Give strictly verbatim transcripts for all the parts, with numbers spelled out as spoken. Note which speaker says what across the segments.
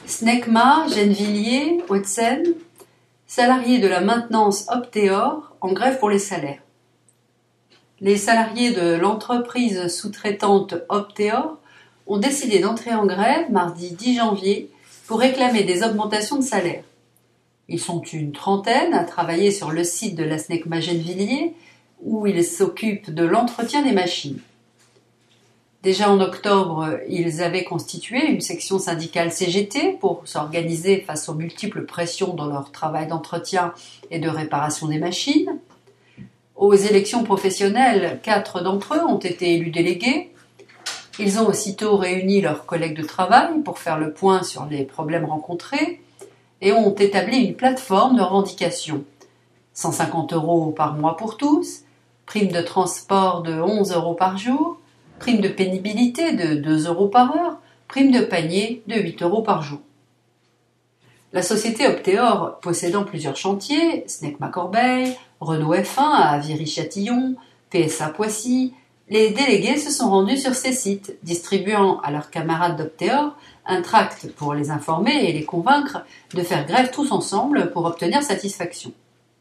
Speaker 1: Snecma, Gennevilliers, Hauts-de-Seine, salariés de la maintenance Opteor en grève pour les salaires. Les salariés de l'entreprise sous-traitante Opteor ont décidé d'entrer en grève mardi dix janvier pour réclamer des augmentations de salaire. Ils sont une trentaine à travailler sur le site de la Snecma Gennevilliers où ils s'occupent de l'entretien des machines. Déjà en octobre, ils avaient constitué une section syndicale C G T pour s'organiser face aux multiples pressions dans leur travail d'entretien et de réparation des machines. Aux élections professionnelles, quatre d'entre eux ont été élus délégués. Ils ont aussitôt réuni leurs collègues de travail pour faire le point sur les problèmes rencontrés et ont établi une plateforme de revendication. cent cinquante euros par mois pour tous, prime de transport de onze euros par jour, prime de pénibilité de deux euros par heure, prime de panier de huit euros par jour. La société Opteor, possédant plusieurs chantiers, Snecma Corbeil, Renault F un à Viry-Châtillon, P S A Poissy, les délégués se sont rendus sur ces sites, distribuant à leurs camarades d'Opteor un tract pour les informer et les convaincre de faire grève tous ensemble pour obtenir satisfaction.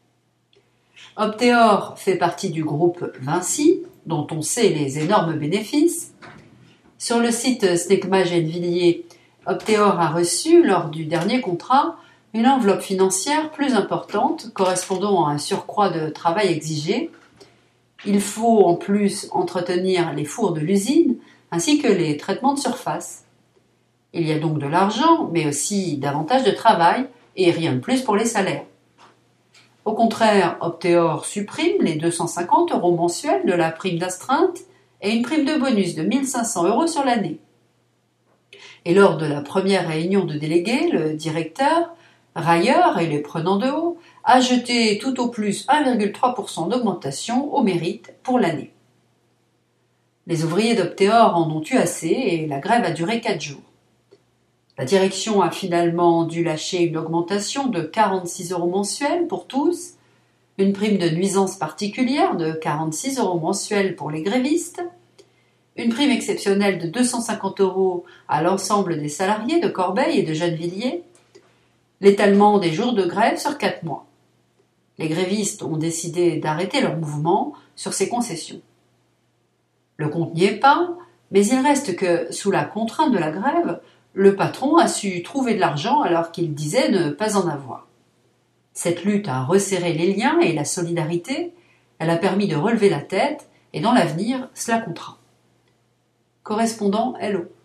Speaker 1: Opteor fait partie du groupe Vinci, dont on sait les énormes bénéfices. Sur le site Snecma Gennevilliers, Opteor a reçu, lors du dernier contrat, une enveloppe financière plus importante correspondant à un surcroît de travail exigé. Il faut en plus entretenir les fours de l'usine ainsi que les traitements de surface. Il y a donc de l'argent, mais aussi davantage de travail et rien de plus pour les salaires. Au contraire, Opteor supprime les deux cent cinquante euros mensuels de la prime d'astreinte et une prime de bonus de mille cinq cents euros sur l'année. Et lors de la première réunion de délégués, le directeur, railleur et les prenant de haut, a jeté tout au plus un virgule trois pour cent d'augmentation au mérite pour l'année. Les ouvriers d'Opteor en ont eu assez et la grève a duré quatre jours. La direction a finalement dû lâcher une augmentation de quarante-six euros mensuels pour tous, une prime de nuisance particulière de quarante-six euros mensuels pour les grévistes, une prime exceptionnelle de deux cent cinquante euros à l'ensemble des salariés de Corbeil et de Gennevilliers, l'étalement des jours de grève sur quatre mois. Les grévistes ont décidé d'arrêter leur mouvement sur ces concessions. Le compte n'y est pas, mais il reste que, sous la contrainte de la grève, le patron a su trouver de l'argent alors qu'il disait ne pas en avoir. Cette lutte a resserré les liens et la solidarité, elle a permis de relever la tête et dans l'avenir, cela comptera. Correspondant L O